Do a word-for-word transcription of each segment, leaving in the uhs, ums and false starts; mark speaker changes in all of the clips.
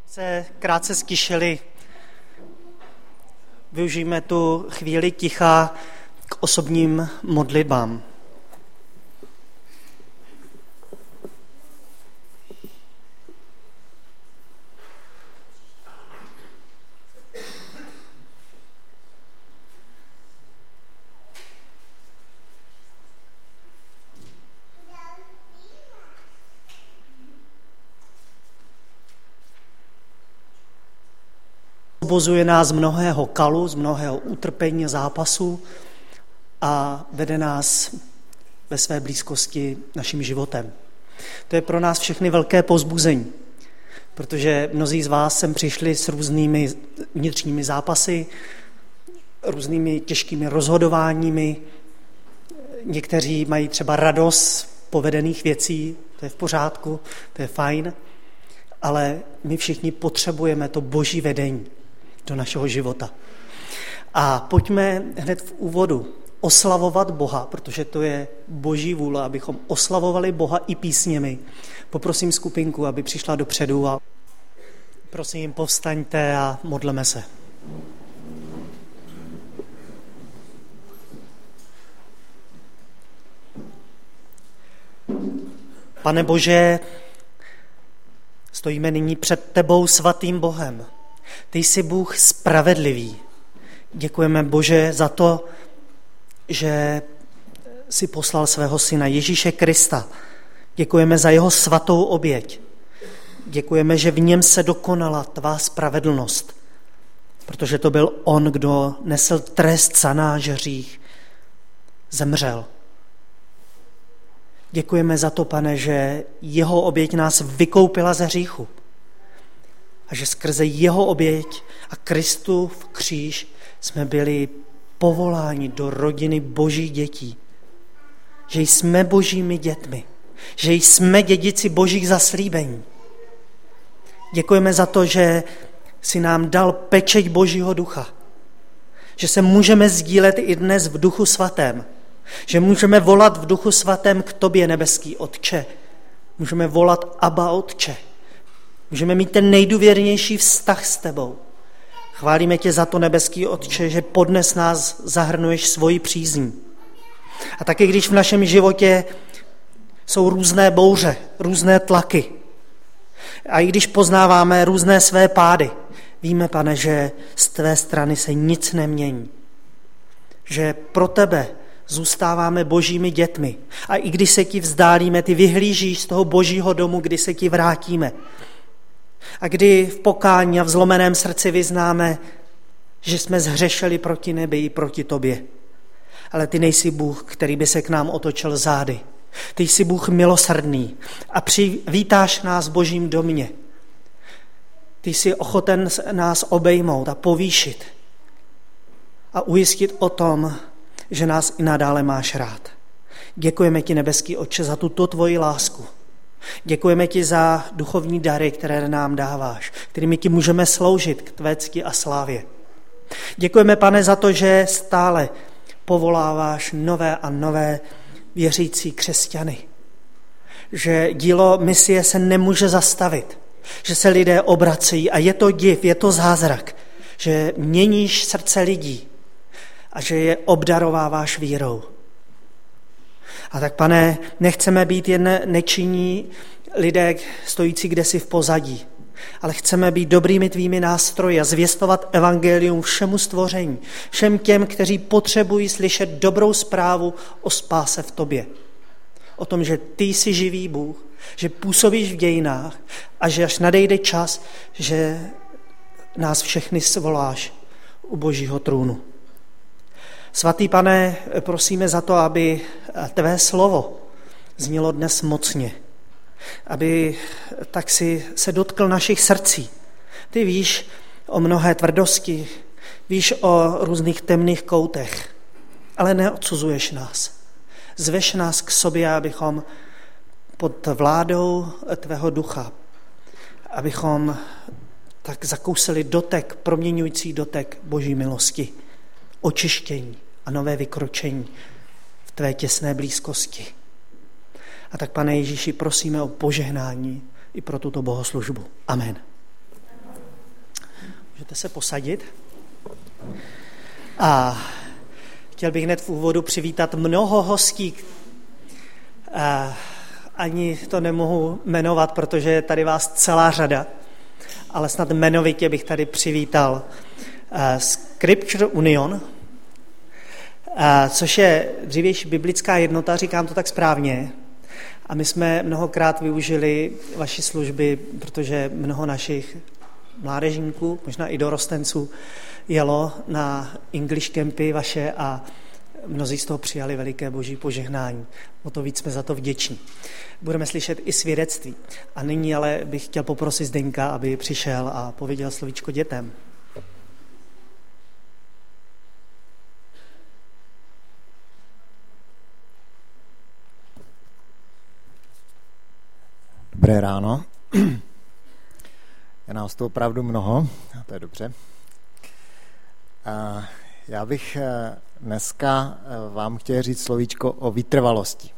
Speaker 1: Se krátce ztišili, využijeme tu chvíli ticha k osobním modlitbám. Osvobozuje nás z mnohého kalu, z mnohého utrpení, zápasu a vede nás ve své blízkosti naším životem. To je pro nás všechny velké povzbuzení, protože mnozí z vás sem přišli s různými vnitřními zápasy, různými těžkými rozhodováními. Někteří mají třeba radost povedených věcí, to je v pořádku, to je fajn, ale my všichni potřebujeme to boží vedení do našeho života. A pojďme hned v úvodu oslavovat Boha, protože to je boží vůle, abychom oslavovali Boha i písněmi. Poprosím skupinku, aby přišla dopředu a prosím, povstaňte a modleme se. Pane Bože, stojíme nyní před tebou, svatým Bohem. Ty jsi Bůh spravedlivý. Děkujeme, Bože, za to, že jsi poslal svého syna Ježíše Krista. Děkujeme za jeho svatou oběť. Děkujeme, že v něm se dokonala tvá spravedlnost, protože to byl on, kdo nesl trest za náš hřích, zemřel. Děkujeme za to, Pane, že jeho oběť nás vykoupila ze hříchu a že skrze jeho oběť a Kristův kříž jsme byli povoláni do rodiny božích dětí. Že jsme božími dětmi, že jsme dědici božích zaslíbení. Děkujeme za to, že si nám dal pečeť božího ducha, že se můžeme sdílet i dnes v duchu svatém, že můžeme volat v duchu svatém k tobě, nebeský Otče. Můžeme volat Abba, Otče. Můžeme mít ten nejdůvěrnější vztah s tebou. Chválíme tě za to, nebeský Otče, že podnes nás zahrnuješ svoji přízní. A taky když v našem životě jsou různé bouře, různé tlaky, a i když poznáváme různé své pády, víme, Pane, že z tvé strany se nic nemění. Že pro tebe zůstáváme božími dětmi. A i když se ti vzdálíme, ty vyhlížíš z toho božího domu, kdy se ti vrátíme. A kdy v pokání a v zlomeném srdci vyznáme, že jsme zhřešili proti nebi i proti tobě. Ale ty nejsi Bůh, který by se k nám otočil zády. Ty jsi Bůh milosrdný a přivítáš nás v božím domě. Ty jsi ochoten nás obejmout a povýšit a ujistit o tom, že nás i nadále máš rád. Děkujeme ti, nebeský Otče, za tuto tvoji lásku. Děkujeme ti za duchovní dary, které nám dáváš, kterými ti můžeme sloužit k tvé cti a slávě. Děkujeme, Pane, za to, že stále povoláváš nové a nové věřící křesťany. Že dílo misie se nemůže zastavit, že se lidé obracejí a je to div, je to zázrak, že měníš srdce lidí a že je obdarováváš vírou. A tak, Pane, nechceme být jen nečinní lidé stojící kdesi v pozadí, ale chceme být dobrými tvými nástroji a zvěstovat evangelium všemu stvoření, všem těm, kteří potřebují slyšet dobrou zprávu o spáse v tobě. O tom, že ty jsi živý Bůh, že působíš v dějinách a že až nadejde čas, že nás všechny svoláš u božího trůnu. Svatý Pane, prosíme za to, aby tvé slovo znělo dnes mocně, aby tak si se dotkl našich srdcí. Ty víš o mnohé tvrdosti, víš o různých temných koutech, ale neodsuzuješ nás. Zveš nás k sobě, abychom pod vládou tvého ducha, abychom tak zakousili dotek, proměňující dotek boží milosti, očištění a nové vykročení v tvé těsné blízkosti. A tak, Pane Ježíši, prosíme o požehnání i pro tuto bohoslužbu. Amen. Můžete se posadit. A chtěl bych hned v úvodu přivítat mnoho hostí. A ani to nemohu jmenovat, protože je tady vás celá řada, ale snad jmenovitě bych tady přivítal Scripture Union, což je dřívější biblická jednota, říkám to tak správně. A my jsme mnohokrát využili vaši služby, protože mnoho našich mládežníků, možná i dorostenců, jelo na English campy vaše a mnozí z toho přijali veliké boží požehnání. O to víc jsme za to vděční. Budeme slyšet i svědectví. A nyní ale bych chtěl poprosit Zdeňka, aby přišel a pověděl slovíčko dětem.
Speaker 2: Dobré ráno. Je nás to opravdu mnoho, a to je dobře. A já bych dneska vám chtěl říct slovíčko o vytrvalosti.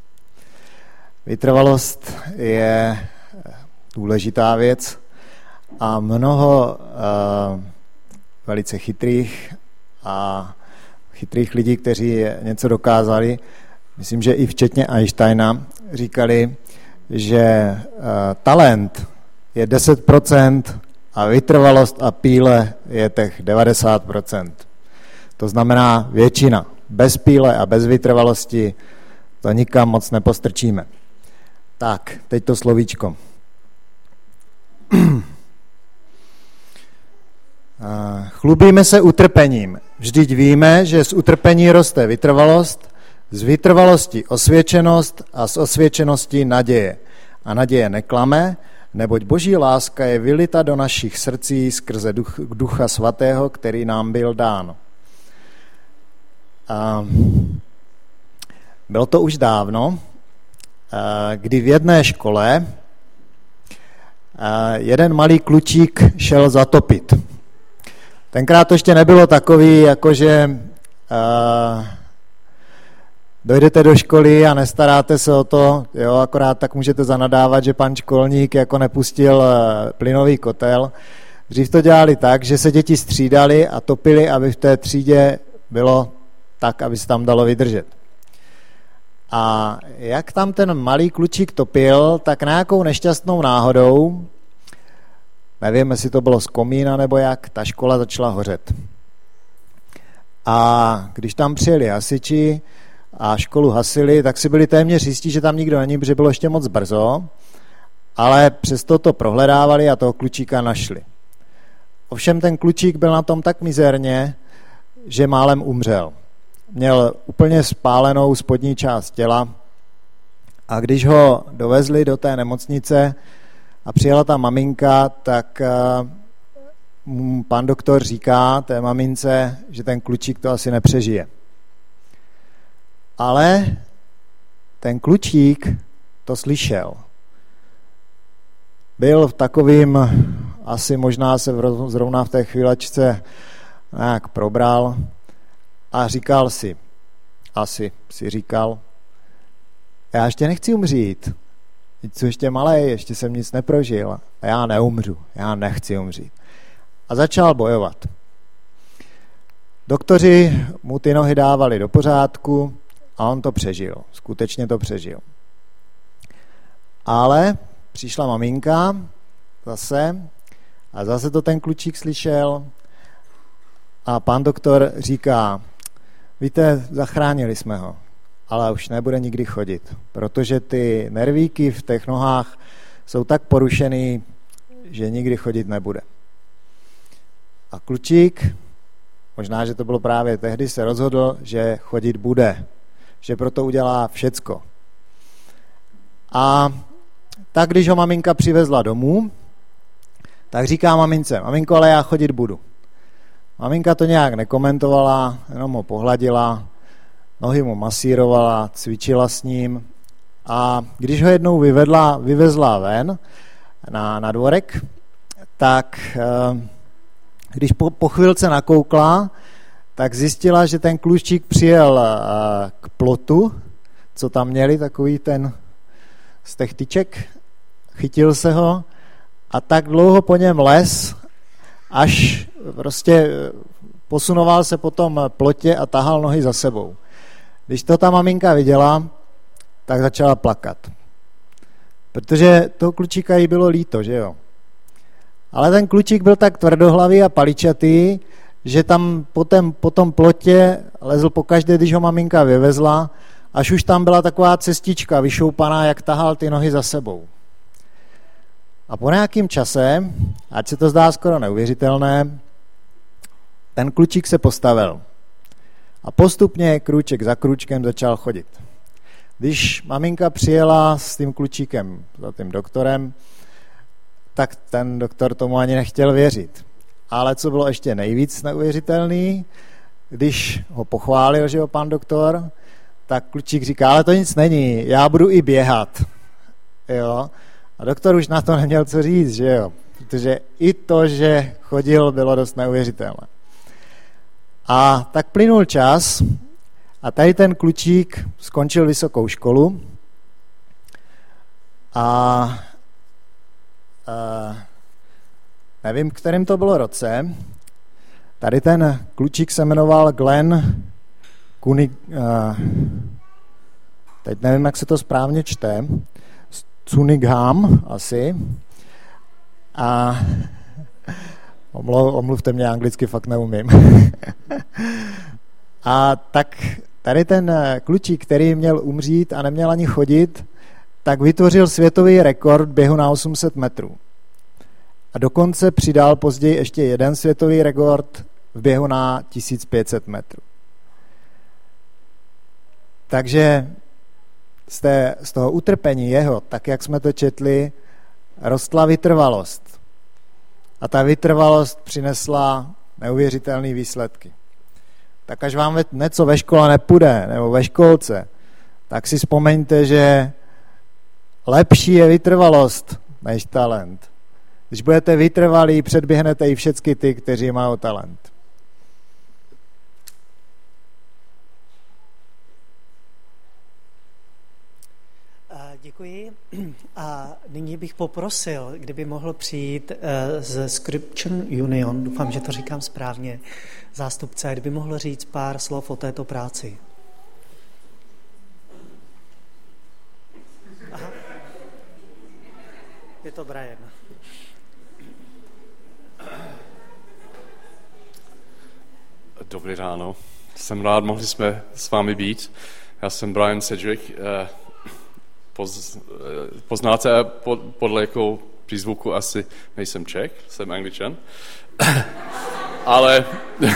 Speaker 2: Vytrvalost je důležitá věc a mnoho uh, velice chytrých a chytrých lidí, kteří něco dokázali, myslím, že i včetně Einsteina, říkali, že uh, talent je deset procent a vytrvalost a píle je těch devadesát procent. To znamená většina. Bez píle a bez vytrvalosti to nikam moc nepostrčíme. Tak, teď to slovíčko. Chlubíme se utrpením. Vždyť víme, že z utrpení roste vytrvalost, z vytrvalosti osvědčenost a z osvědčenosti naděje. A naděje neklame, neboť boží láska je vylita do našich srdcí skrze duch, Ducha Svatého, který nám byl dán. A bylo to už dávno, kdy v jedné škole jeden malý klučík šel zatopit. Tenkrát to ještě nebylo takový, jakože dojdete do školy a nestaráte se o to, jo, akorát tak můžete zanadávat, že pan školník jako nepustil plynový kotel. Dřív to dělali tak, že se děti střídali a topili, aby v té třídě bylo tak, aby se tam dalo vydržet. A jak tam ten malý klučík topil, tak nějakou nešťastnou náhodou, nevím, jestli to bylo z komína nebo jak, ta škola začala hořet. A když tam přijeli hasiči a školu hasili, tak si byli téměř jistí, že tam nikdo není, protože bylo ještě moc brzo, ale přesto to prohledávali a toho klučíka našli. Ovšem ten klučík byl na tom tak mizerně, že málem umřel. Měl úplně spálenou spodní část těla a když ho dovezli do té nemocnice a přijela ta maminka, tak uh, pan doktor říká té mamince, že ten klučík to asi nepřežije. Ale ten klučík to slyšel. Byl v takovým, asi možná se zrovna v té chvílečce nějak probral a říkal si, asi si říkal, já ještě nechci umřít, teď jsem ještě malej, ještě jsem nic neprožil a já neumřu, já nechci umřít. A začal bojovat. Doktoři mu ty nohy dávali do pořádku a on to přežil, skutečně to přežil. Ale přišla maminka zase a zase to ten klučík slyšel a pan doktor říká, víte, zachránili jsme ho, ale už nebude nikdy chodit, protože ty nervíky v těch nohách jsou tak porušený, že nikdy chodit nebude. A klučík, možná, že to bylo právě tehdy, se rozhodl, že chodit bude, že proto udělá všecko. A tak, když ho maminka přivezla domů, tak říká mamince, maminko, ale já chodit budu. Maminka to nějak nekomentovala, jenom ho pohladila, nohy mu masírovala, cvičila s ním a když ho jednou vyvedla, vyvezla ven na, na dvorek, tak když po, po chvilce nakoukla, tak zjistila, že ten klučík přijel k plotu, co tam měli, takový ten z těch tyček, chytil se ho a tak dlouho po něm les, až prostě posunoval se po tom plotě a tahal nohy za sebou. Když to ta maminka viděla, tak začala plakat. Protože toho klučíka jí bylo líto, že jo. Ale ten klučík byl tak tvrdohlavý a paličatý, že tam po, tém, po tom plotě lezl pokaždé, když ho maminka vyvezla, až už tam byla taková cestička vyšoupaná, jak tahal ty nohy za sebou. A po nějakým čase, ať se to zdá skoro neuvěřitelné, ten klučík se postavil. A postupně krůček za krůčkem začal chodit. Když maminka přijela s tím klučíkem za tím doktorem, tak ten doktor tomu ani nechtěl věřit. Ale co bylo ještě nejvíc neuvěřitelný, když ho pochválil, že jo, pan doktor, tak klučík říká, ale to nic není, já budu i běhat. Jo? A doktor už na to neměl co říct, že jo, protože i to, že chodil, bylo dost neuvěřitelné. A tak plynul čas a tady ten klučík skončil vysokou školu a, a nevím, kterým to bylo roce. Tady ten klučík se jmenoval Glenn Kunig, uh, teď nevím, jak se to správně čte, Cunningham asi. A omluvte mě, anglicky fakt neumím. A tak tady ten klučík, který měl umřít a neměl ani chodit, tak vytvořil světový rekord běhu na osm set metrů. A dokonce přidal později ještě jeden světový rekord v běhu na tisíc pět set metrů. Takže z, té, z toho utrpení jeho, tak jak jsme to četli, rostla vytrvalost. A ta vytrvalost přinesla neuvěřitelné výsledky. Tak až vám něco ve škole nepůjde, nebo ve školce, tak si vzpomeňte, že lepší je vytrvalost než talent. Když budete vytrvalí, předběhnete i všechny ty, kteří mají talent.
Speaker 1: Děkuji. A nyní bych poprosil, kdyby mohl přijít ze Scripture Union, doufám, že to říkám správně, zástupce, kdyby mohl říct pár slov o této práci. Aha. Je to Brian.
Speaker 3: Dobrý ráno. Jsem rád, mohli jsme s vámi být. Já jsem Brian Cedric. Poz, poznáte podle jakou přízvuku asi nejsem Čech, jsem Angličan. Ale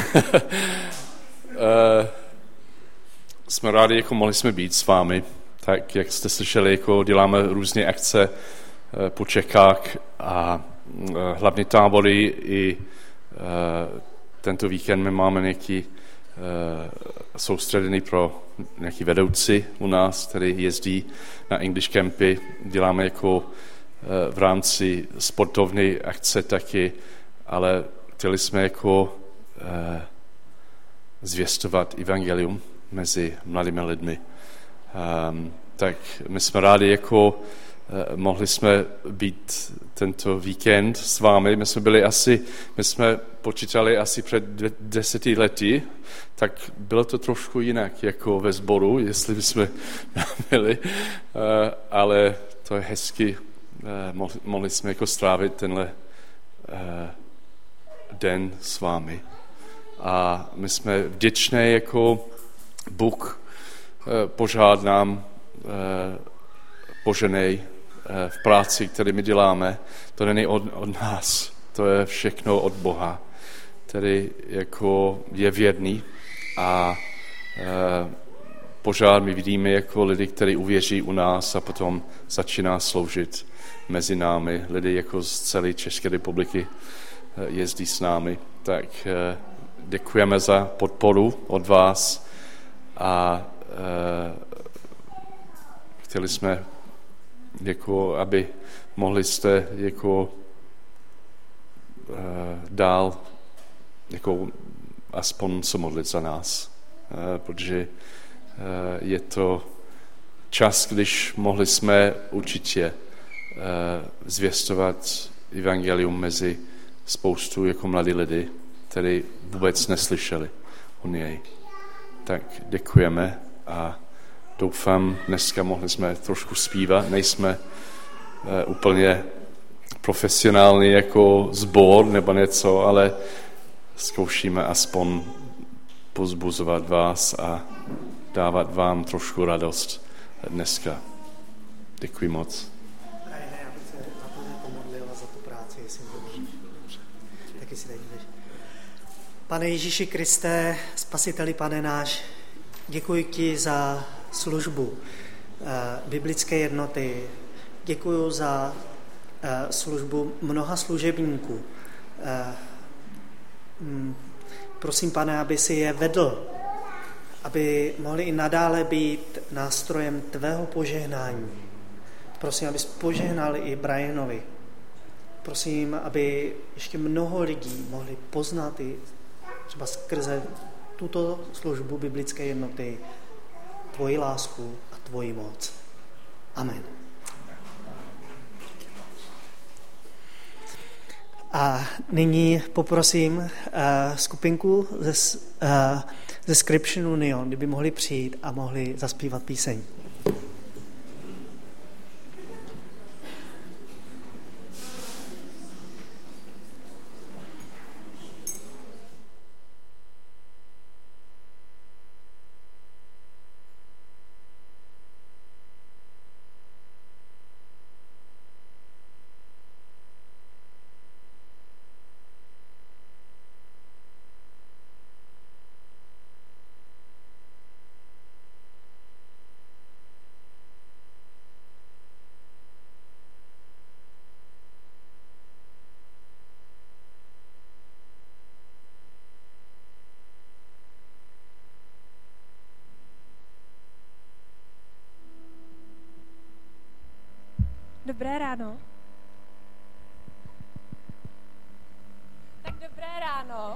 Speaker 3: jsme rádi, jako mohli jsme být s vámi. Tak, jak jste slyšeli, jako děláme různé akce po Čechách a hlavní tábory i tento víkend my máme nějaký soustředěný pro nějaký vedoucí u nás, který jezdí na English campy. Děláme jako v rámci sportovní akce taky, ale chtěli jsme jako zvěstovat evangelium mezi mladými lidmi. Um, tak my jsme rádi, jako uh, mohli jsme být tento víkend s vámi. My jsme byli asi, my jsme počítali asi před deseti lety, tak bylo to trošku jinak jako ve sboru, jestli bychom byli, uh, ale to je hezky, uh, mohli, mohli jsme jako strávit tenhle uh, den s vámi. A my jsme vděční, jako Bůh požád nám poženej v práci, kterou my děláme. To není od, od nás, to je všechno od Boha, který jako je věrný a požád my vidíme jako lidi, kteří uvěří u nás a potom začíná sloužit mezi námi. Lidi jako z celé České republiky jezdí s námi. Tak děkujeme za podporu od vás a Uh, chtěli jsme, jako, aby mohli jste jako uh, dál jako aspoň se modlit za nás, uh, protože uh, je to čas, když mohli jsme určitě uh, zvěstovat evangelium mezi spoustu jako mladí lidi, kteří vůbec neslyšeli o něj. Tak děkujeme a doufám, dneska mohli jsme trošku zpívat, nejsme uh, úplně profesionální jako sbor nebo něco, ale zkoušíme aspoň pozbuzovat vás a dávat vám trošku radost dneska. Děkuji moc.
Speaker 1: Pane Ježíši Kriste, Spasiteli, Pane náš, děkuji ti za službu uh, biblické jednoty. Děkuji za uh, službu mnoha služebníků. Uh, mm, prosím, Pane, aby si je vedl, aby mohli i nadále být nástrojem tvého požehnání. Prosím, abys požehnal i Brianovi. Prosím, aby ještě mnoho lidí mohli poznat i třeba skrze tuto službu biblické jednoty tvoji lásku a tvoji moc. Amen. A nyní poprosím uh, skupinku ze, uh, ze Scription Union, kdyby mohli přijít a mohli zaspívat píseň.
Speaker 4: Dobré ráno. Tak dobré ráno.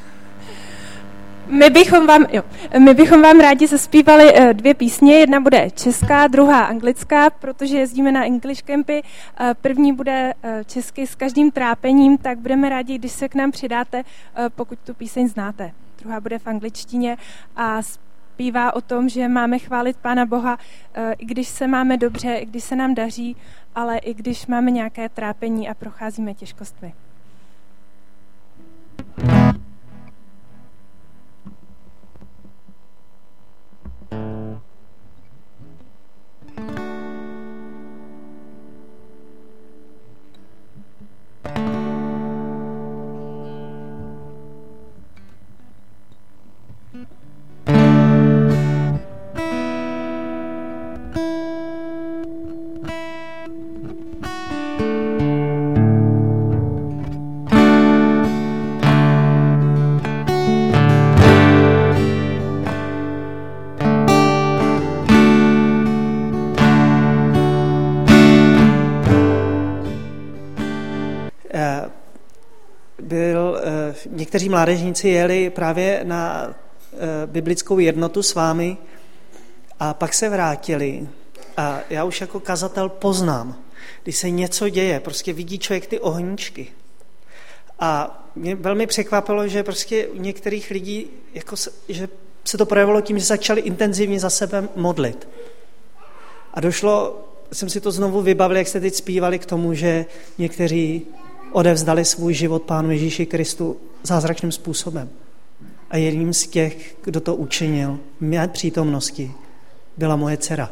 Speaker 4: My bychom vám, jo, my bychom vám rádi zaspívali dvě písně. Jedna bude česká, druhá anglická, protože jezdíme na English campy. První bude česky s každým trápením, tak budeme rádi, když se k nám přidáte, pokud tu píseň znáte. Druhá bude v angličtině a zpívá o tom, že máme chválit Pána Boha, i když se máme dobře, i když se nám daří, ale i když máme nějaké trápení a procházíme těžkostmi.
Speaker 1: Byl, někteří mládežníci jeli právě na biblickou jednotu s vámi a pak se vrátili. A já už jako kazatel poznám, když se něco děje, prostě vidí člověk ty ohníčky. A mě velmi překvapilo, že prostě u některých lidí, jako se, že se to projevilo tím, že začali intenzivně za sebe modlit. A došlo, jsem si to znovu vybavil, jak jste teď zpívali k tomu, že někteří odevzdali svůj život Pánu Ježíši Kristu zázračným způsobem. A jedním z těch, kdo to učinil v mé přítomnosti, byla moje dcera.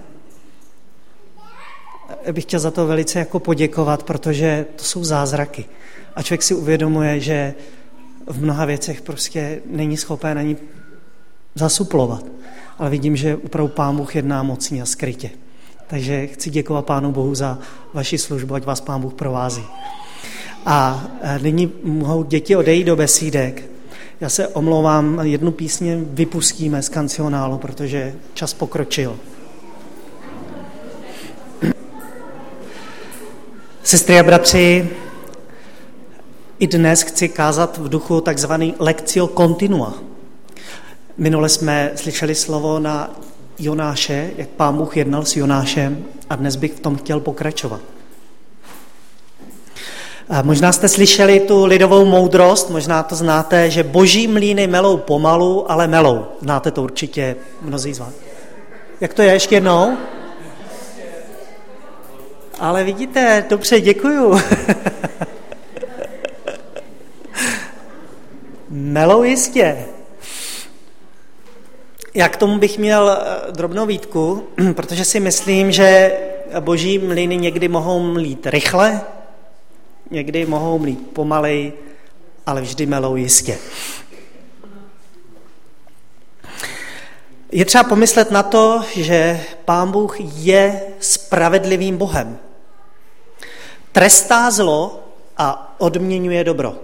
Speaker 1: Já bych chtěl za to velice jako poděkovat, protože to jsou zázraky. A člověk si uvědomuje, že v mnoha věcech prostě není schopen ani zasuplovat. Ale vidím, že opravdu Pán Bůh jedná mocně a skrytě. Takže chci děkovat Pánu Bohu za vaši službu, ať vás Pán Bůh provází. A nyní mohou děti odejít do besídek. Já se omlouvám, jednu písně vypustíme z kancionálu, protože čas pokročil. Sestry a bratři, i dnes chci kázat v duchu takzvaný lectio continua. Minule jsme slyšeli slovo na Jonáše, jak Pán Bůh jednal s Jonášem, a dnes bych v tom chtěl pokračovat. A možná jste slyšeli tu lidovou moudrost, možná to znáte, že boží mlýny melou pomalu, ale melou. Znáte to určitě mnozí z vás. Jak to je ještě jednou? Ale vidíte, dobře, děkuju. Melou jistě. Já k tomu bych měl drobnou výtku, protože si myslím, že boží mlýny někdy mohou mlít rychle, někdy mohou mlít pomalej, ale vždy melou jistě. Je třeba pomyslet na to, že Pán Bůh je spravedlivým Bohem. Trestá zlo a odměňuje dobro.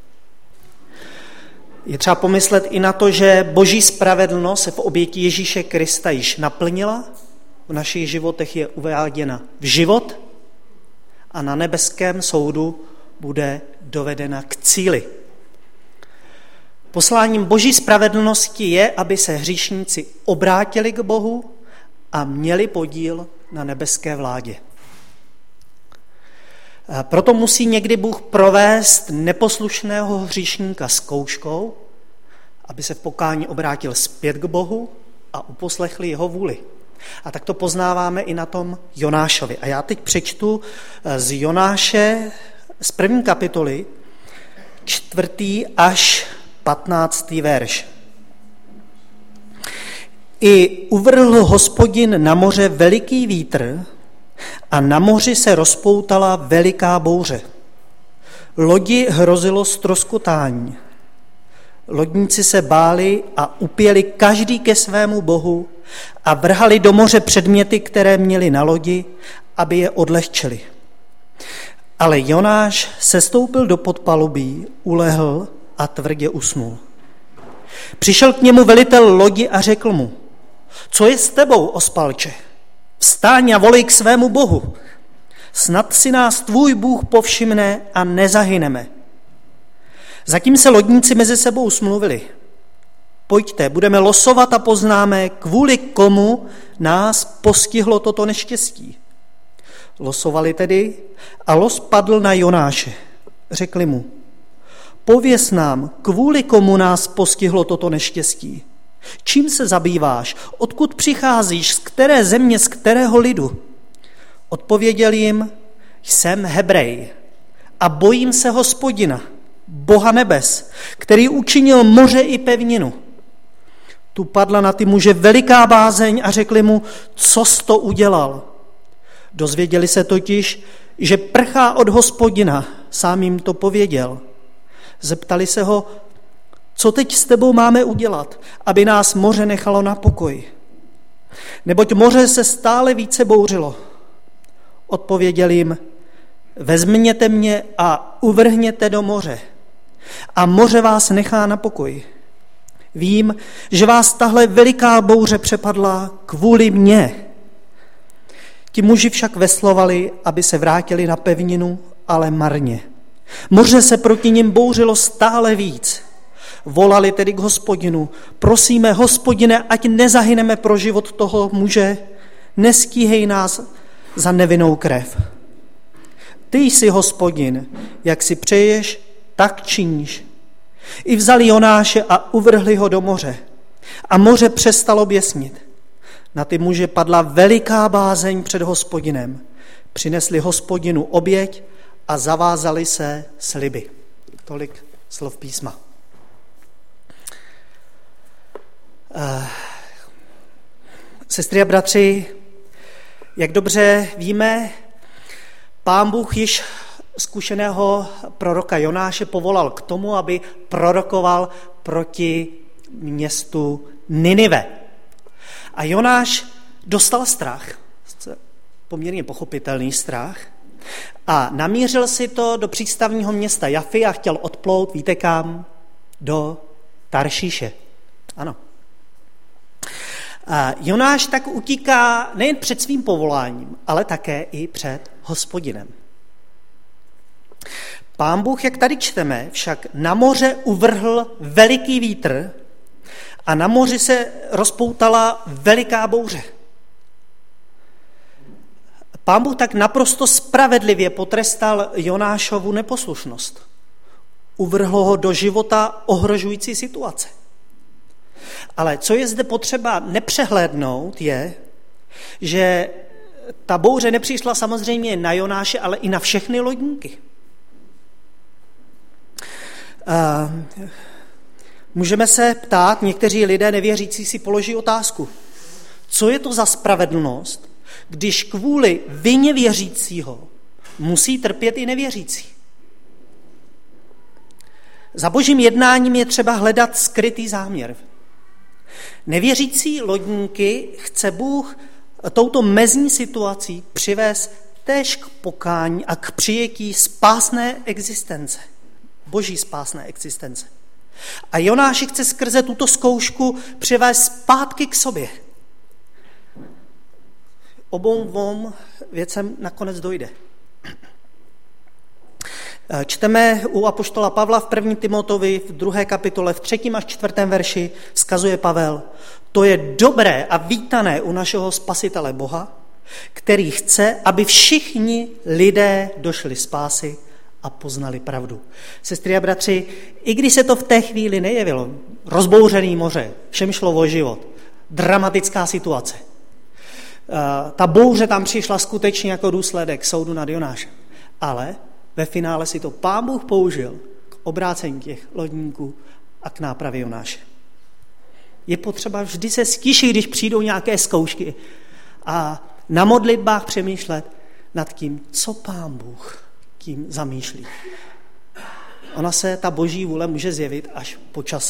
Speaker 1: Je třeba pomyslet i na to, že boží spravedlnost se v oběti Ježíše Krista již naplnila, v našich životech je uváděna v život a na nebeském soudu bude dovedena k cíli. Posláním boží spravedlnosti je, aby se hříšníci obrátili k Bohu a měli podíl na nebeské vládě. Proto musí někdy Bůh provést neposlušného hříšníka zkouškou, aby se v pokání obrátil zpět k Bohu a uposlechli jeho vůli. A tak to poznáváme i na tom Jonášovi. A já teď přečtu z Jonáše z první kapitoly čtvrtý až patnáctý verš. I uvrhl Hospodin na moře veliký vítr a na moři se rozpoutala veliká bouře. Lodi hrozilo ztroskotání. Lodníci se báli a upěli každý ke svému bohu a vrhali do moře předměty, které měli na lodi, aby je odlehčili. Ale Jonáš sestoupil do podpalubí, ulehl a tvrdě usnul. Přišel k němu velitel lodi a řekl mu: Co je s tebou, ospalče? Vstáň a volej k svému bohu. Snad si nás tvůj Bůh povšimne a nezahyneme. Zatím se lodníci mezi sebou smluvili. Pojďte, budeme losovat a poznáme, kvůli komu nás postihlo toto neštěstí. Losovali tedy a los padl na Jonáše. Řekli mu: Pověz nám, kvůli komu nás postihlo toto neštěstí. Čím se zabýváš? Odkud přicházíš? Z které země? Z kterého lidu? Odpověděl jim: Jsem Hebrej a bojím se Hospodina, Boha nebes, který učinil moře i pevninu. Tu padla na ty muže veliká bázeň a řekli mu: Co jsi to udělal? Dozvěděli se totiž, že prchá od Hospodina, sám jim to pověděl. Zeptali se ho: Co teď s tebou máme udělat, aby nás moře nechalo na pokoji? Neboť moře se stále více bouřilo. Odpověděl jim: Vezměte mě a uvrhněte do moře, a moře vás nechá na pokoji. Vím, že vás tahle veliká bouře přepadla kvůli mně. Ti muži však veslovali, aby se vrátili na pevninu, ale marně. Moře se proti nim bouřilo stále víc. Volali tedy k Hospodinu: Prosíme, Hospodine, ať nezahyneme pro život toho muže, nestíhej nás za nevinnou krev. Ty jsi Hospodin, jak si přeješ, tak činíš. I vzali Jonáše a uvrhli ho do moře. A moře přestalo běsnit. Na ty muže padla veliká bázeň před Hospodinem. Přinesli Hospodinu oběť a zavázali se sliby. Tolik slov písma. Sestry a bratři, jak dobře víme, Pán Bůh již zkušeného proroka Jonáše povolal k tomu, aby prorokoval proti městu Ninive. A Jonáš dostal strach, poměrně pochopitelný strach, a namířil si to do přístavního města Jafy a chtěl odplout, víte kam? Do Taršíše. Ano. A Jonáš tak utíká nejen před svým povoláním, ale také i před Hospodinem. Pán Bůh, jak tady čteme, však na moře uvrhl veliký vítr a na moři se rozpoutala veliká bouře. Pán Bůh tak naprosto spravedlivě potrestal Jonášovu neposlušnost. Uvrhl ho do života ohrožující situace. Ale co je zde potřeba nepřehlédnout, je, že ta bouře nepřišla samozřejmě na Jonáše, ale i na všechny lodníky. Uh, můžeme se ptát, někteří lidé nevěřící si položí otázku, co je to za spravedlnost, když kvůli vině věřícího musí trpět i nevěřící. Za božím jednáním je třeba hledat skrytý záměr. Nevěřící lodníky chce Bůh touto mezní situací přivést též k pokání a k přijetí spásné existence. Boží spásné existence. A Jonáši chce skrze tuto zkoušku přivést zpátky k sobě. Obou dvou věcem nakonec dojde. Čteme u apoštola Pavla v první Timoteovi v druhé kapitole, v třetím až čtvrtém verši vzkazuje Pavel: to je dobré a vítané u našeho Spasitele Boha, který chce, aby všichni lidé došli spásy a poznali pravdu. Sestry a bratři, i když se to v té chvíli nejevilo, rozbouřený moře, všem šlo o život, dramatická situace. Ta bouře tam přišla skutečně jako důsledek soudu nad Jonášem. Ale ve finále si to Pán Bůh použil k obrácení těch lodníků a k nápravě Jonáše. Je potřeba vždy se stišit, když přijdou nějaké zkoušky a na modlitbách přemýšlet nad tím, co Pán Bůh tím zamýšlí. Ona se, ta boží vůle, může zjevit až po čase.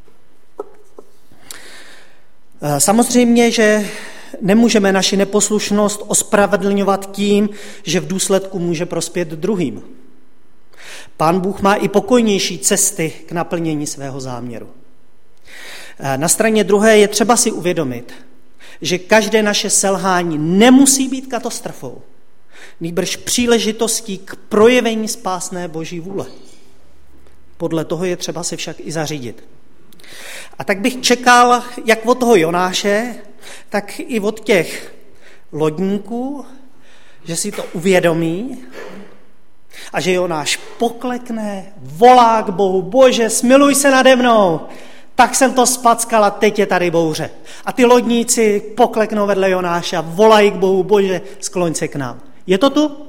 Speaker 1: Samozřejmě, že nemůžeme naši neposlušnost ospravedlňovat tím, že v důsledku může prospět druhým. Pán Bůh má i pokojnější cesty k naplnění svého záměru. Na straně druhé je třeba si uvědomit, že každé naše selhání nemusí být katastrofou, nýbrž příležitostí k projevení spásné boží vůle. Podle toho je třeba se však i zařídit. A tak bych čekal, jak od toho Jonáše, tak i od těch lodníků, že si to uvědomí a že Jonáš poklekne, volá k Bohu: Bože, smiluj se nade mnou, tak jsem to spackal a teď je tady bouře. A ty lodníci pokleknou vedle Jonáše a volají k Bohu: Bože, skloň se k nám. Je to tu?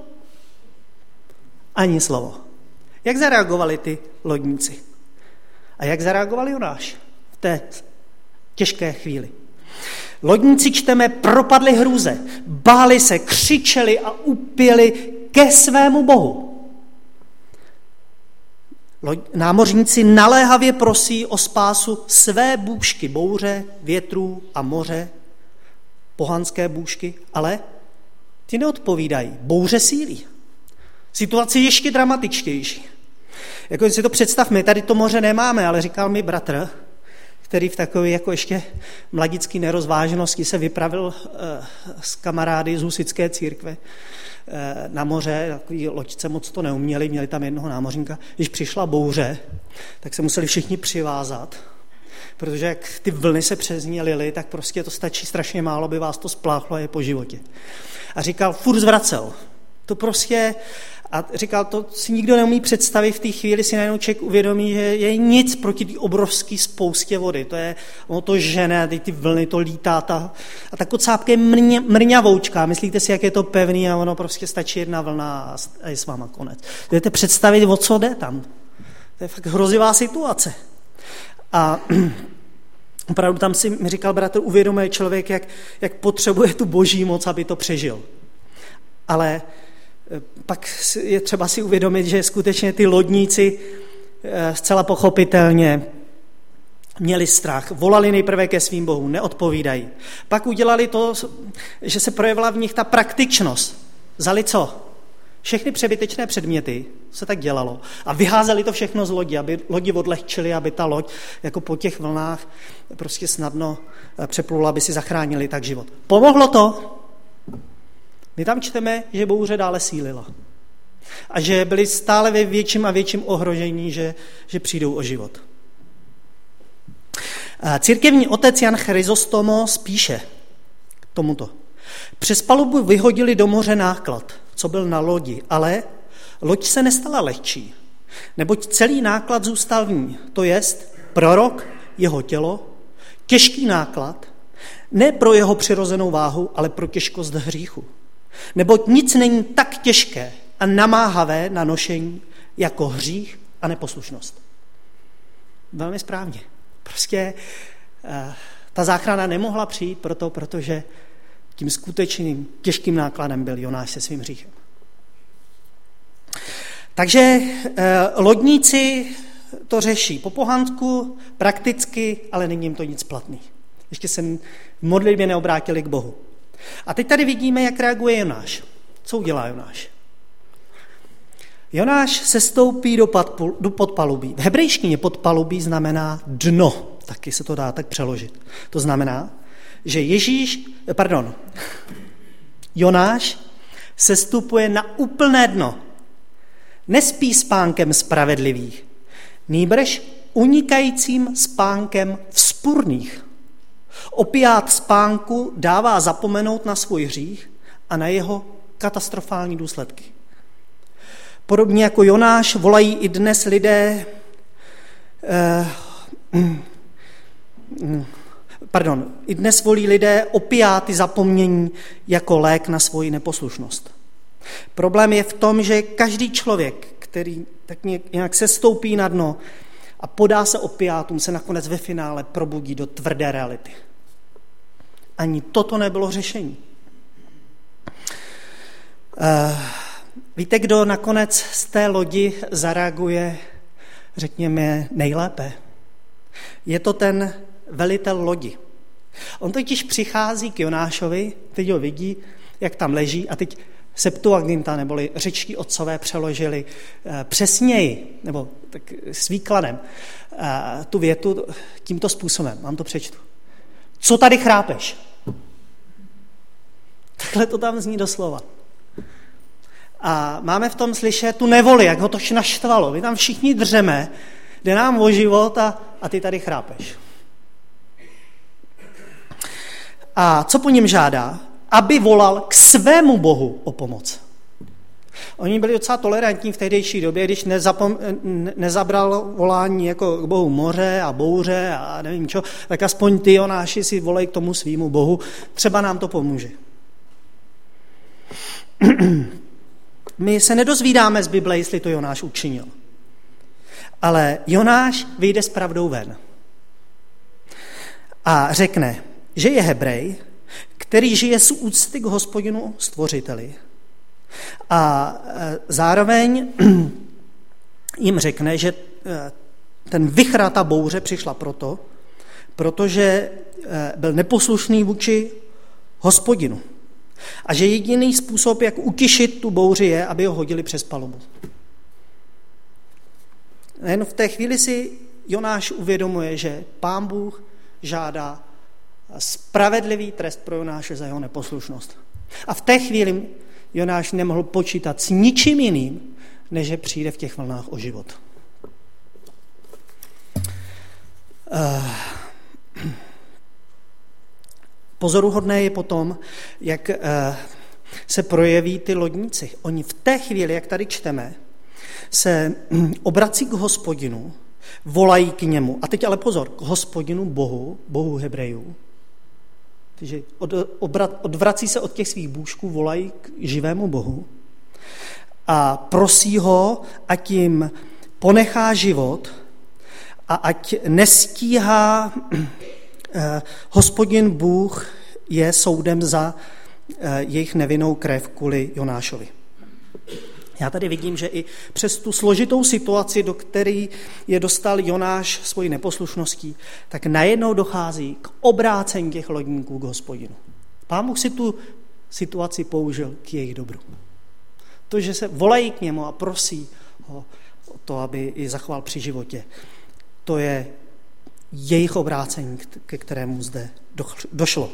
Speaker 1: Ani slovo. Jak zareagovali ty lodníci? A jak zareagoval Jonáš v té těžké chvíli? Lodníci, čteme, propadli hrůze, báli se, křičeli a upěli ke svému Bohu. Námořníci naléhavě prosí o spásu své bůžky, bouře, větrů a moře, pohanské bůžky, ale ty neodpovídají. Bouře sílí. Situace je ještě dramatičtější. Jako si to představme, tady to moře nemáme, ale říkal mi bratr, který v takové jako ještě mladické nerozvážnosti se vypravil eh, s kamarády z husitské církve eh, na moře, takový loďce moc to neuměli, měli tam jednoho námořníka. Když přišla bouře, tak se museli všichni přivázat, protože jak ty vlny se přes ně lily, tak prostě to stačí strašně málo, aby vás to spláchlo a je po životě. A říkal, furt zvracel. To prostě... A říkal, to si nikdo neumí představit, v té chvíli si najednou člověk uvědomí, že je nic proti té obrovské spoustě vody. To je, ono to žene, ty, ty vlny, to lítá. Ta, a ta kocápka je mrně, mrňavoučka. Myslíte si, jak je to pevný a ono prostě stačí jedna vlna a, a je s váma konec. Jdete představit, o co jde tam. To je fakt hrozivá situace. A opravdu tam si mi říkal bratr, uvědomuje člověk, jak, jak potřebuje tu boží moc, aby to přežil. Ale pak je třeba si uvědomit, že skutečně ty lodníci zcela pochopitelně měli strach. Volali nejprve ke svým bohům, neodpovídají. Pak udělali to, že se projevila v nich ta praktičnost. Vzali co? Všechny přebytečné předměty, se tak dělalo. A vyházeli to všechno z lodi, aby lodi odlehčili, aby ta loď jako po těch vlnách prostě snadno přeplula, aby si zachránili tak život. Pomohlo to? My tam čteme, že bouře dále sílila. A že byli stále ve větším a větším ohrožení, že, že přijdou o život. Církevní otec Jan Chryzostomos píše tomuto. Přes palubu vyhodili do moře náklad, co byl na lodi, ale loď se nestala lehčí, neboť celý náklad zůstal v ní, to jest prorok, jeho tělo, těžký náklad, ne pro jeho přirozenou váhu, ale pro těžkost hříchu. Neboť nic není tak těžké a namáhavé na nošení jako hřích a neposlušnost. Velmi správně. Prostě eh, ta záchrana nemohla přijít proto, protože tím skutečným těžkým nákladem byl Jonáš se svým hříchem. Takže eh, lodníci to řeší po pohansku, prakticky, ale není jim to nic platný. Ještě se v modlitbě neobrátili k Bohu. A teď tady vidíme, jak reaguje Jonáš. Co udělá Jonáš? Jonáš se stoupí do, podpal, do podpalubí. V hebrejštině podpalubí znamená dno, taky se to dá tak přeložit. To znamená, že Ježíš, pardon, Jonáš se stupuje na úplné dno. Nespí spánkem spravedlivých, nýbrž unikajícím spánkem vzpurných. Opiát spánku dává zapomenout na svůj hřích a na jeho katastrofální důsledky. Podobně jako Jonáš volají i dnes lidé, eh, pardon, i dnes volí lidé opiáty zapomnění jako lék na svoji neposlušnost. Problém je v tom, že každý člověk, který tak nějak se stoupí na dno a podá se opiátům, se nakonec ve finále probudí do tvrdé reality. Ani toto nebylo řešení. Uh, víte, kdo nakonec z té lodi zareaguje, řekněme, nejlépe? Je to ten velitel lodi. On totiž přichází k Jonášovi, teď ho vidí, jak tam leží, a teď Septuaginta, neboli řečtí otcové, přeložili uh, přesněji, nebo tak s výkladem, uh, tu větu tímto způsobem. Vám to přečtu. Co tady chrápeš? Takhle to tam zní doslova. A máme v tom slyšet tu nevoli, jak ho to naštvalo. My tam všichni dřeme, jde nám o život a, a ty tady chrápeš. A co po něm žádá? Aby volal k svému Bohu o pomoc. Oni byli docela tolerantní v tehdejší době, když nezapom, ne, nezabral volání jako k Bohu moře a bouře a nevím čo, tak aspoň ty, Jonáši, si volej k tomu svýmu Bohu, třeba nám to pomůže. My se nedozvídáme z Bible, jestli to Jonáš učinil. Ale Jonáš vyjde s pravdou ven. A řekne, že je Hebrej, který žije z úcty k Hospodinu stvořiteli. A zároveň jim řekne, že ten vichr, ta bouře přišla proto, protože byl neposlušný vůči Hospodinu. A že jediný způsob, jak utišit tu bouři, je, aby ho hodili přes palubu. Jen v té chvíli si Jonáš uvědomuje, že Pán Bůh žádá spravedlivý trest pro Jonáše za jeho neposlušnost. A v té chvíli Jonáš nemohl počítat s ničím jiným, než že přijde v těch vlnách o život. Uh, Pozoruhodné je potom, jak uh, se projeví ty lodníci. Oni v té chvíli, jak tady čteme, se um, obrací k Hospodinu, volají k němu. A teď ale pozor, k Hospodinu Bohu, Bohu Hebrejů. Takže od, obrat, odvrací se od těch svých bůžků, volají k živému Bohu a prosí ho, ať jim ponechá život a ať nestíhá eh, Hospodin Bůh je soudem za eh, jejich nevinnou krev kvůli Jonášovi. Já tady vidím, že i přes tu složitou situaci, do které je dostal Jonáš svojí neposlušností, tak najednou dochází k obrácení těch lodníků k Hospodinu. Pán Bůh si tu situaci použil k jejich dobru. To, že se volají k němu a prosí ho o to, aby ji zachoval při životě, to je jejich obrácení, ke kterému zde došlo.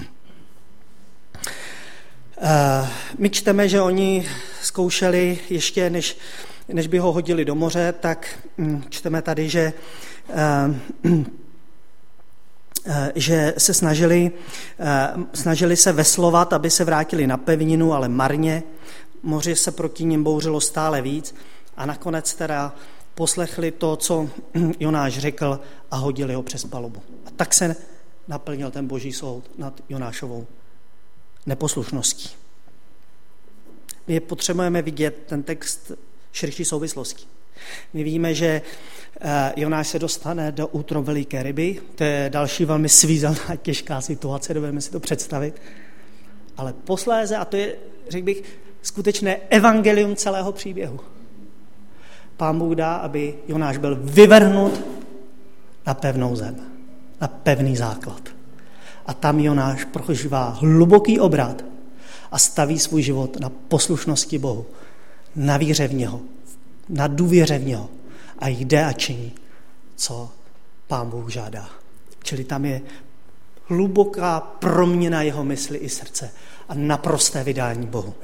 Speaker 1: My čteme, že oni zkoušeli ještě, než, než by ho hodili do moře, tak čteme tady, že že se snažili, snažili se veslovat, aby se vrátili na pevninu, ale marně. Moře se proti nim bouřilo stále víc a nakonec teda poslechli to, co Jonáš řekl a hodili ho přes palubu. A tak se naplnil ten boží soud nad Jonášovou neposlušností. My potřebujeme vidět ten text širší souvislostí. My víme, že Jonáš se dostane do útrob veliké ryby, to je další velmi svízelná, těžká situace, dovedeme si to představit. Ale posléze, a to je, řekl bych, skutečné evangelium celého příběhu. Pán Bůh dá, aby Jonáš byl vyvrhnut na pevnou zem, na pevný základ. A tam Jonáš prožívá hluboký obrat a staví svůj život na poslušnosti Bohu, na víře v něho, na důvěře v něho a jde a činí, co Pán Bůh žádá. Čili tam je hluboká proměna jeho mysli i srdce a naprosté vydání Bohu.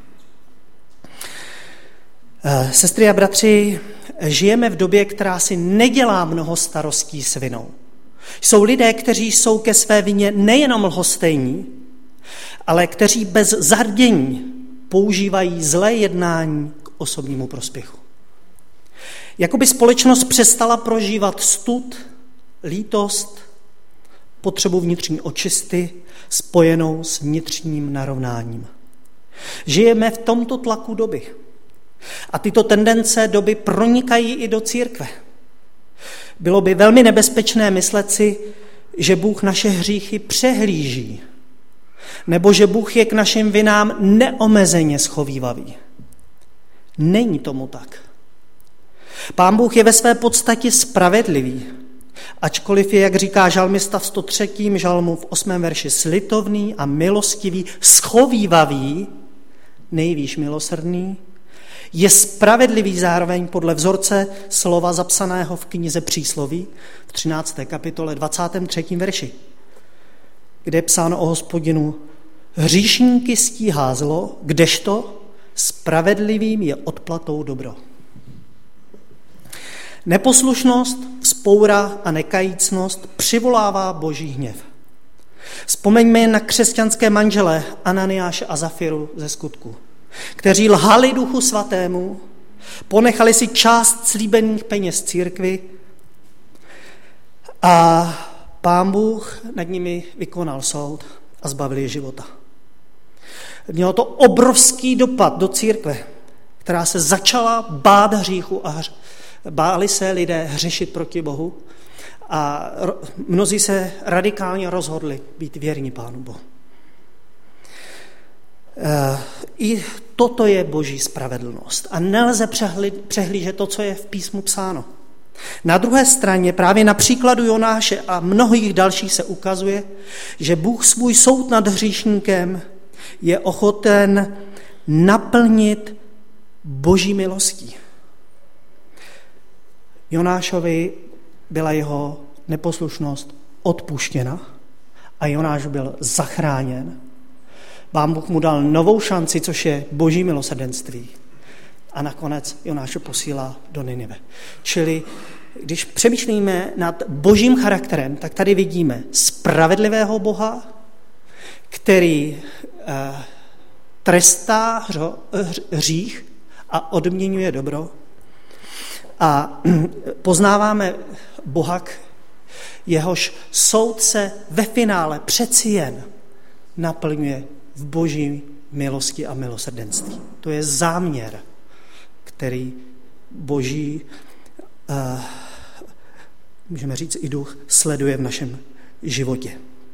Speaker 1: Sestry a bratři, žijeme v době, která si nedělá mnoho starostí s vinou. Jsou lidé, kteří jsou ke své vině nejenom lhostejní, ale kteří bez zardění používají zlé jednání k osobnímu prospěchu. Jakoby společnost přestala prožívat stud, lítost, potřebu vnitřní očisty spojenou s vnitřním narovnáním. Žijeme v tomto tlaku doby. A tyto tendence doby pronikají i do církve. Bylo by velmi nebezpečné myslet si, že Bůh naše hříchy přehlíží, nebo že Bůh je k našim vinám neomezeně schovívavý. Není tomu tak. Pán Bůh je ve své podstatě spravedlivý, ačkoliv je, jak říká žalmista v sto třetím žalmu v osmém verši, slitovný a milostivý, schovívavý, nejvýš milosrdný, je spravedlivý zároveň podle vzorce slova zapsaného v knize Přísloví v třinácté kapitole dvacátém třetím verši, kde je psáno o Hospodinu: hříšníky stíhá zlo, kdežto spravedlivým je odplatou dobro. Neposlušnost, vzpoura a nekajícnost přivolává boží hněv. Vzpomeňme jen na křesťanské manžele Ananiáše a Zafiru ze Skutku, kteří lhali Duchu Svatému, ponechali si část slíbených peněz církvi a Pán Bůh nad nimi vykonal soud a zbavil je života. Mělo to obrovský dopad do církve, která se začala bát hříchu a hř... báli se lidé hřešit proti Bohu a mnozí se radikálně rozhodli být věrní Pánu Bohu. I toto je boží spravedlnost a nelze přehlížet to, co je v písmu psáno. Na druhé straně právě na příkladu Jonáše a mnohých dalších se ukazuje, že Bůh svůj soud nad hříšníkem je ochoten naplnit boží milostí. Jonášovi byla jeho neposlušnost odpuštěna a Jonáš byl zachráněn. Pán Bůh mu dal novou šanci, což je boží milosrdenství. A nakonec Jonáše posílá do Ninive. Čili když přemýšlíme nad božím charakterem, tak tady vidíme spravedlivého Boha, který eh, trestá hřo, hřích a odměňuje dobro. A poznáváme Boha, jehož soud se ve finále přeci jen naplňuje v boží milosti a milosrdenství. To je záměr, který boží, uh, můžeme říct i duch, sleduje v našem životě.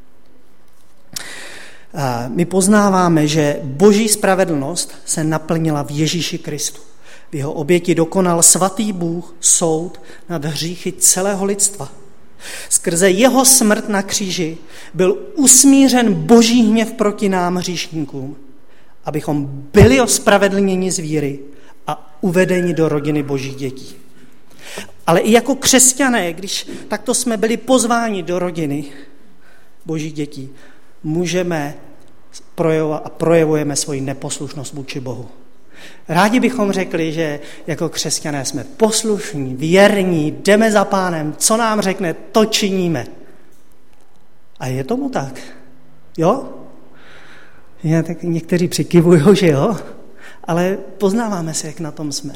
Speaker 1: Uh, my poznáváme, že boží spravedlnost se naplnila v Ježíši Kristu. V jeho oběti dokonal svatý Bůh soud nad hříchy celého lidstva. Skrze jeho smrt na kříži byl usmířen boží hněv proti nám hříšníkům, abychom byli ospravedlněni z víry a uvedeni do rodiny božích dětí. Ale i jako křesťané, když takto jsme byli pozváni do rodiny božích dětí, můžeme projevovat a projevujeme svoji neposlušnost vůči Bohu. Rádi bychom řekli, že jako křesťané jsme poslušní, věrní, jdeme za Pánem, co nám řekne, to činíme. A je tomu tak. Jo? Já, tak někteří přikivují, že jo? Ale poznáváme se, jak na tom jsme.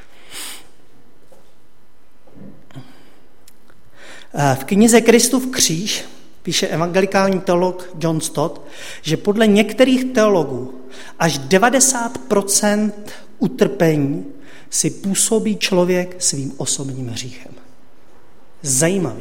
Speaker 1: V knize Kristův kříž píše evangelikální teolog John Stott, že podle některých teologů až devadesát procent utrpení si působí člověk svým osobním hříchem. Zajímavý.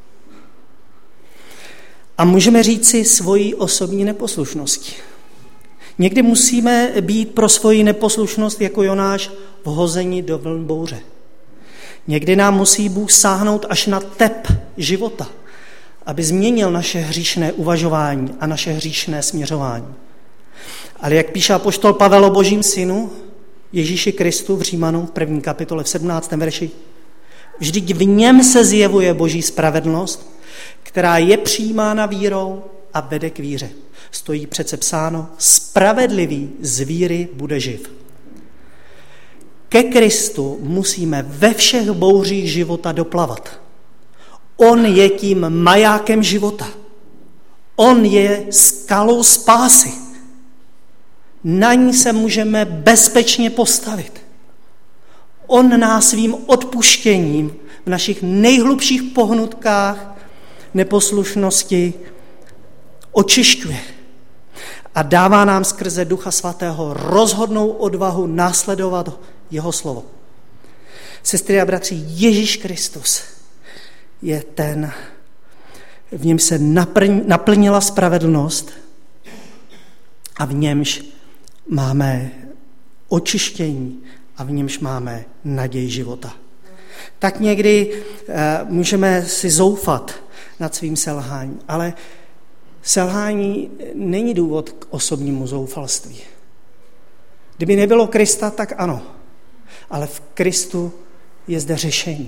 Speaker 1: A můžeme říct si svojí osobní neposlušností. Někdy musíme být pro svoji neposlušnost jako Jonáš vhozeni do vln bouře. Někdy nám musí Bůh sáhnout až na tep života, aby změnil naše hříšné uvažování a naše hříšné směřování. Ale jak píše apoštol Pavel o Božím synu, Ježíši Kristu v Římanům v první kapitole v sedmnáctém verši, vždyť v něm se zjevuje Boží spravedlnost, která je přijímána vírou a vede k víře. Stojí přece psáno, spravedlivý z víry bude živ. Ke Kristu musíme ve všech bouřích života doplavat. On je tím majákem života. On je skalou spásy. Na ní se můžeme bezpečně postavit. On nás svým odpuštěním v našich nejhlubších pohnutkách neposlušnosti očišťuje a dává nám skrze Ducha Svatého rozhodnou odvahu následovat jeho slovo. Sestry a bratři, Ježíš Kristus je ten, v něm se naplnila spravedlnost a v němž máme očištění a v němž máme naději života. Tak někdy uh, můžeme si zoufat nad svým selháním, ale selhání není důvod k osobnímu zoufalství. Kdyby nebylo Krista, tak ano, ale v Kristu je zde řešení.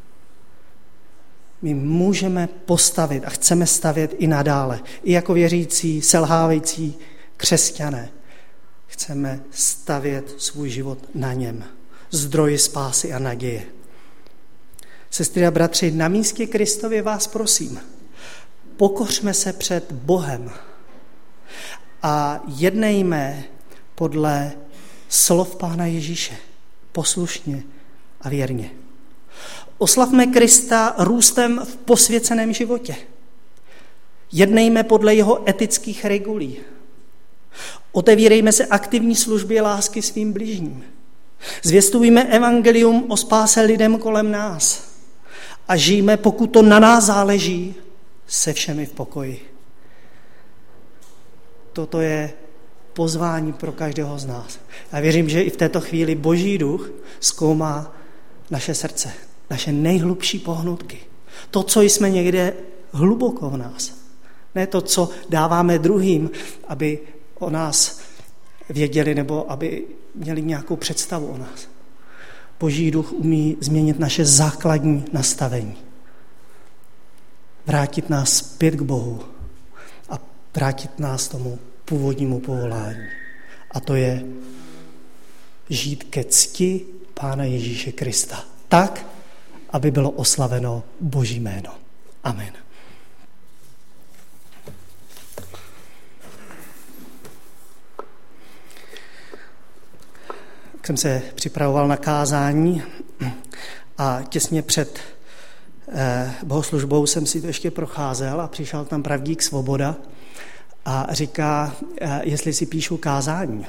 Speaker 1: My můžeme postavit a chceme stavět i nadále. I jako věřící, selhávající křesťané. Chceme stavět svůj život na něm. Zdroj spásy a naděje. Sestry a bratři, na místě Kristově vás prosím, pokořme se před Bohem a jednejme podle slov Pána Ježíše, poslušně a věrně. Oslavme Krista růstem v posvěceném životě. Jednejme podle jeho etických regulí. Otevírejme se aktivní službě lásky svým bližním. Zvěstujme evangelium o spáse lidem kolem nás. A žijme, pokud to na nás záleží, se všemi v pokoji. Toto je pozvání pro každého z nás. Já věřím, že i v této chvíli Boží duch zkoumá naše srdce, naše nejhlubší pohnutky. To, co jsme někde hluboko v nás. Ne to, co dáváme druhým, aby o nás věděli nebo aby měli nějakou představu o nás. Boží duch umí změnit naše základní nastavení. Vrátit nás zpět k Bohu a vrátit nás tomu původnímu povolání. A to je žít ke cti Pána Ježíše Krista. Tak, aby bylo oslaveno Boží jméno. Amen. Jsem se připravoval na kázání a těsně před eh, bohoslužbou jsem si to ještě procházel a přišel tam pravdík Svoboda a říká, eh, jestli si píšu kázání.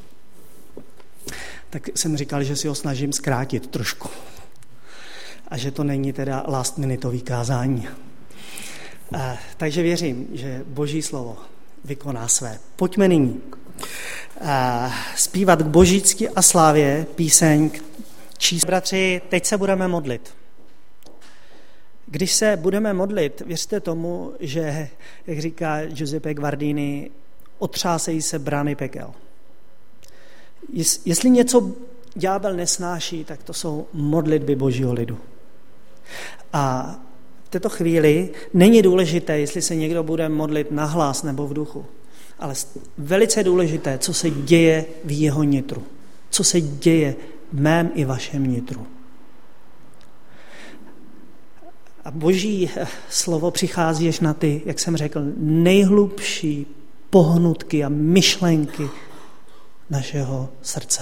Speaker 1: Tak jsem říkal, že si ho snažím zkrátit trošku. A že to není teda last minutový kázání. Eh, takže věřím, že Boží slovo vykoná své. Pojďme nyní Uh, zpívat k Boží cti a slávě píseň číslo. Bratři, teď se budeme modlit. Když se budeme modlit, věřte tomu, že, jak říká Giuseppe Guardini, otřásejí se brány pekel. Jestli něco ďábel nesnáší, tak to jsou modlitby Božího lidu. A v této chvíli není důležité, jestli se někdo bude modlit nahlas nebo v duchu. Ale velice důležité, co se děje v jeho nitru. Co se děje v mém i vašem nitru. A Boží slovo přichází až na ty, jak jsem řekl, nejhlubší pohnutky a myšlenky našeho srdce.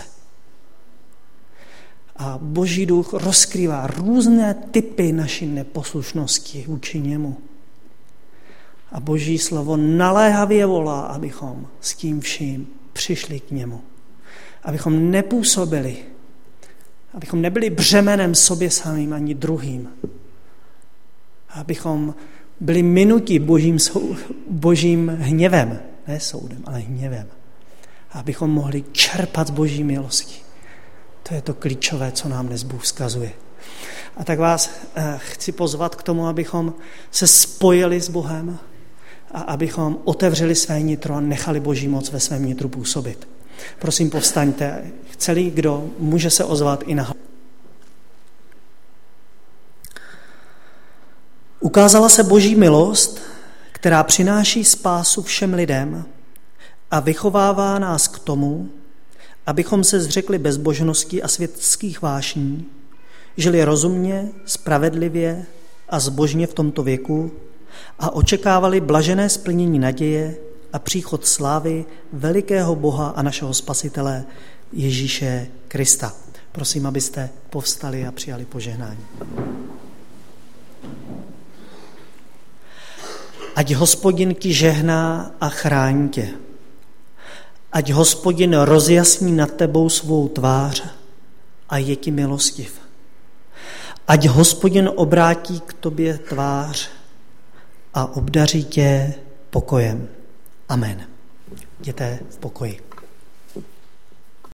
Speaker 1: A Boží duch rozkrývá různé typy naší neposlušnosti vůči němu. A Boží slovo naléhavě volá, abychom s tím vším přišli k němu. Abychom nepůsobili, abychom nebyli břemenem sobě samým ani druhým. Abychom byli minuti božím, sou, božím hněvem, ne soudem, ale hněvem. Abychom mohli čerpat z boží milosti. To je to klíčové, co nám dnes Bůh vzkazuje. A tak vás eh, chci pozvat k tomu, abychom se spojili s Bohem a abychom otevřeli své nitro a nechali Boží moc ve svém nitru působit. Prosím, povstaňte. Celý, kdo může se ozvat i na. Ukázala se Boží milost, která přináší spásu všem lidem a vychovává nás k tomu, abychom se zřekli bezbožnosti a světských vášní, žili rozumně, spravedlivě a zbožně v tomto věku a očekávali blažené splnění naděje a příchod slávy velikého Boha a našeho Spasitele Ježíše Krista. Prosím, abyste povstali a přijali požehnání. Ať Hospodin ti žehná a chrání tě. Ať Hospodin rozjasní nad tebou svou tvář a je ti milostiv. Ať Hospodin obrátí k tobě tvář a obdaří tě pokojem. Amen. Jděte v pokoji.